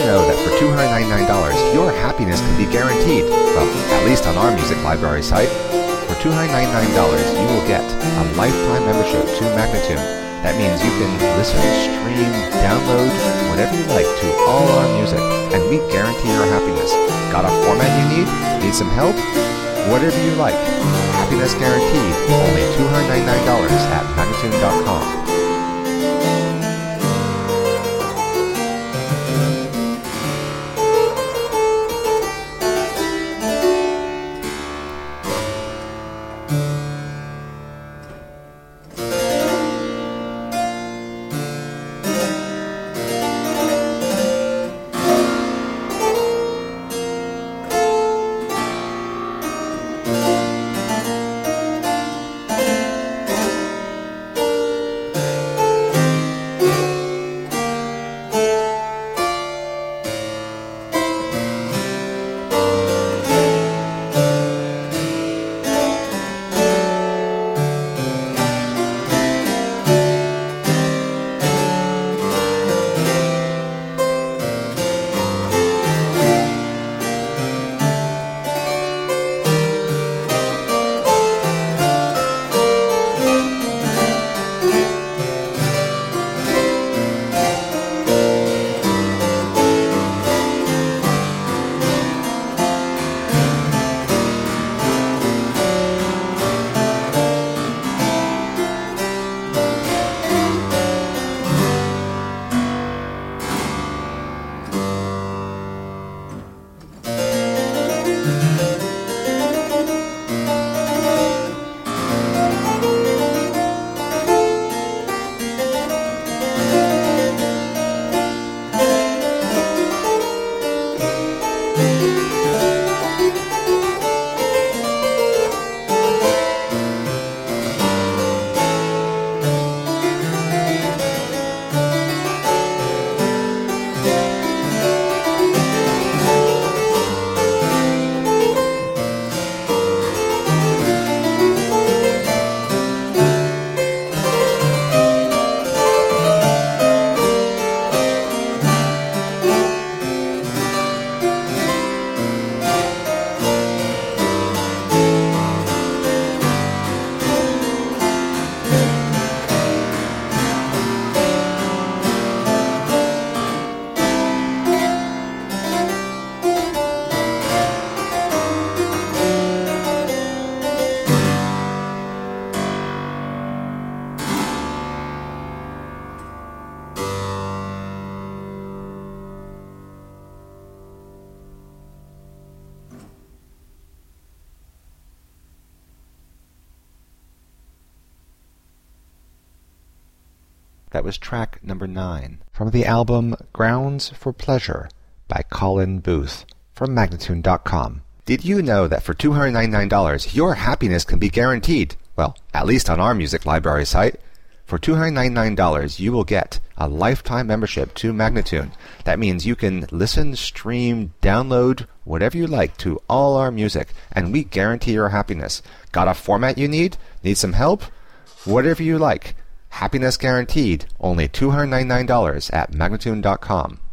know that for $299, your happiness can be guaranteed? Well, at least on our music library site. For $299, you will get a lifetime membership to Magnatune. That means you can listen, stream, download, whatever you like to all our music, and we guarantee your happiness. Got a format you need? Need some help? Whatever you like. Happiness guaranteed. Only $299 at Magnatune.com. That was track number 9 from the album Grounds for Pleasure by Colin Booth from Magnatune.com. Did you know that for $299, your happiness can be guaranteed? Well, at least on our music library site. For $299, you will get a lifetime membership to Magnatune. That means you can listen, stream, download, whatever you like to all our music, and we guarantee your happiness. Got a format you need? Need some help? Whatever you like. Happiness guaranteed. Only $299 at Magnatune.com.